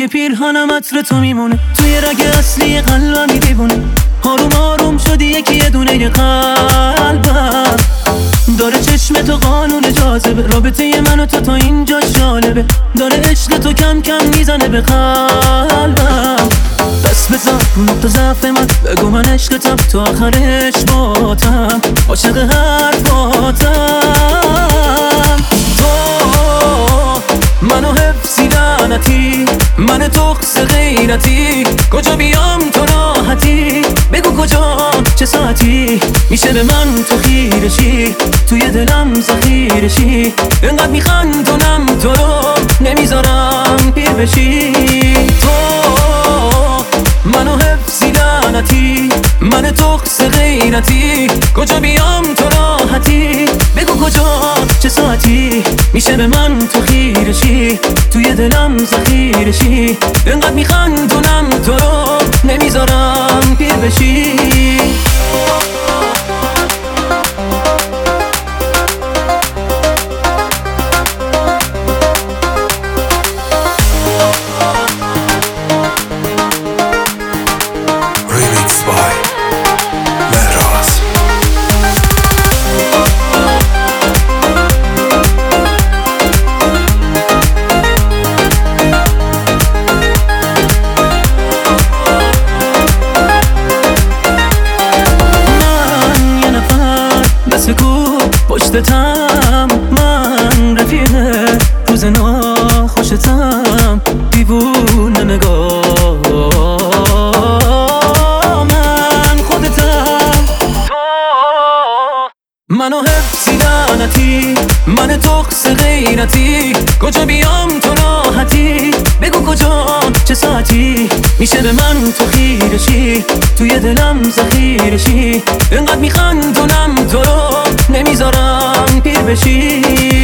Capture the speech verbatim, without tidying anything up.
توی پیرهنم عطر تو میمونه، توی رگ اصلی قلبم دیوونه. آروم آروم شدی یکی یه دونه قلبم، داره چشم تو قانون جاذبه، رابطه من و تو تا اینجا جالبه، داره عشق تو کم کم میزنه به قلبم. دست بزن رو نقطه ضعف من، بگو من عشقتم تو آخرش باتم، عاشق حرفاتم. تو منو حفظی لعنتی، من تخص غیرتی، کجا بیام تو راحتی، بگو کجا چه ساعتی میشه به من تو خیرشی، توی دلم ذخیرشی، انقدر میخندونم تو رو نمیذارم پیر بشی. تو منو حفظی لعنتی، من تخص غیرتی، کجا بیام تو راحتی، بگو کجا چه ساعتی میشه به من تو خیرشی، توی دلم ذخیرشی، انقدر میخندونم تو رو نمیذارم پیر بشی. پشتتم من رفیقه، روز ناخوشتم دیوونه نگاه من خودتم. تو منو حفظی لعنتی، من تخص غیرتی، کجا بیام تو راحتی، بگو کجا چه ساعتی میشه به من تو خیرشی، توی دلم ذخیرشی، انقدر میخندونم تو رو نمیذارم پیر بشی.